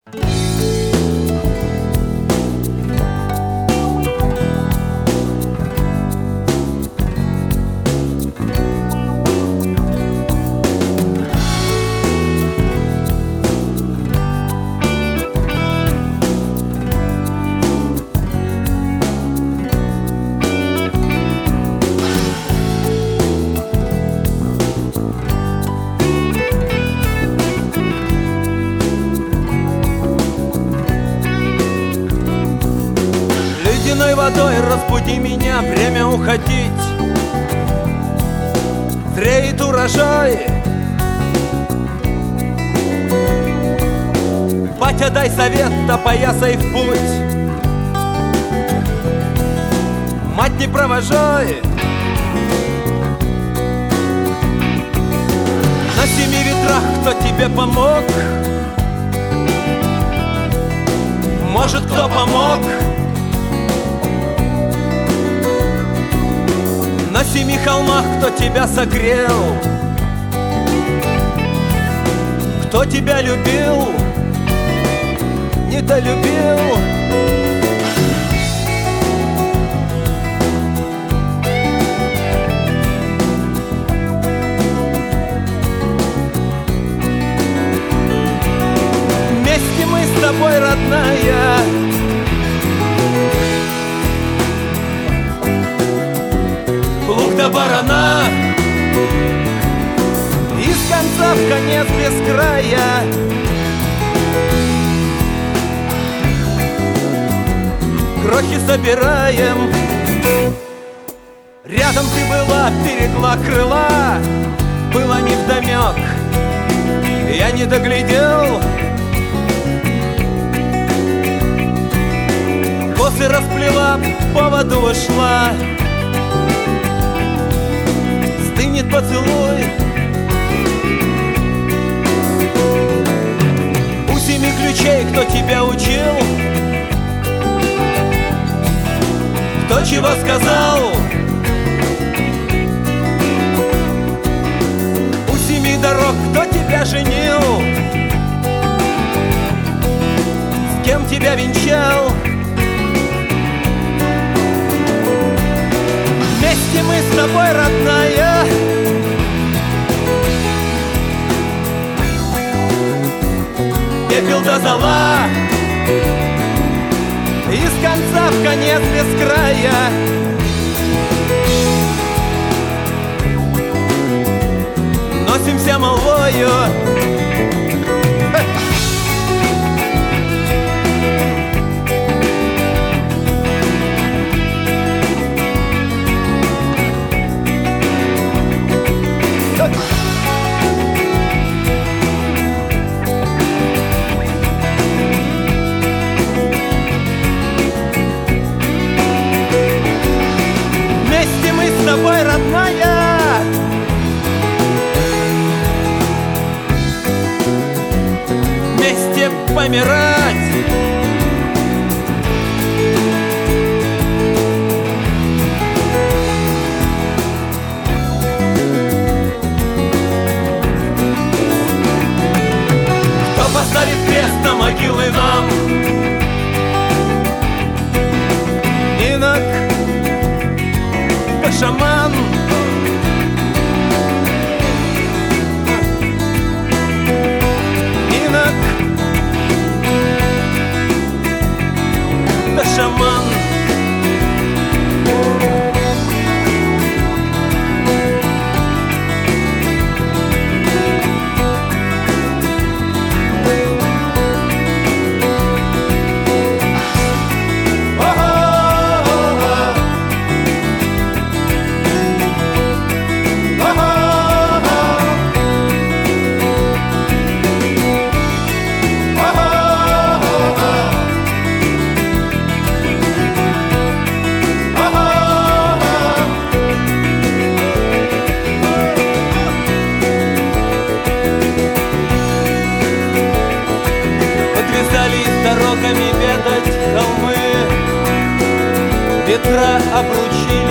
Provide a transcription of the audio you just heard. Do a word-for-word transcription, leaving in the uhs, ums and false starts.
Ледяной водой разбуди меня, время уходить. Зреет урожай. Батя, дай совет, опоясай в путь. Мать, не провожай. На семи ветрах кто тебе помог? Может, кто помог? На семи холмах кто тебя согрел? Кто тебя любил? Недолюбил? Вместе мы с тобой, родная, плуг до барана, из конца в конец без края. Крохи собираем. Рядом ты была, берегла крыла. Было невдомек, я не доглядел. Косы расплела, по воду ушла. Стынет поцелуй. У семи ключей кто тебя учил? Кто чего сказал? У семи дорог кто тебя женил? С кем тебя венчал? Вместе мы с тобой, родная, пепел до зола, из конца в конец без края. Носимся молвою. С тобой, родная, вместе помирать. Кто поставит крест на могилы нам? Инок, шаман. Инок, да шаман. Дорогами ведать холмы, ветра обручили.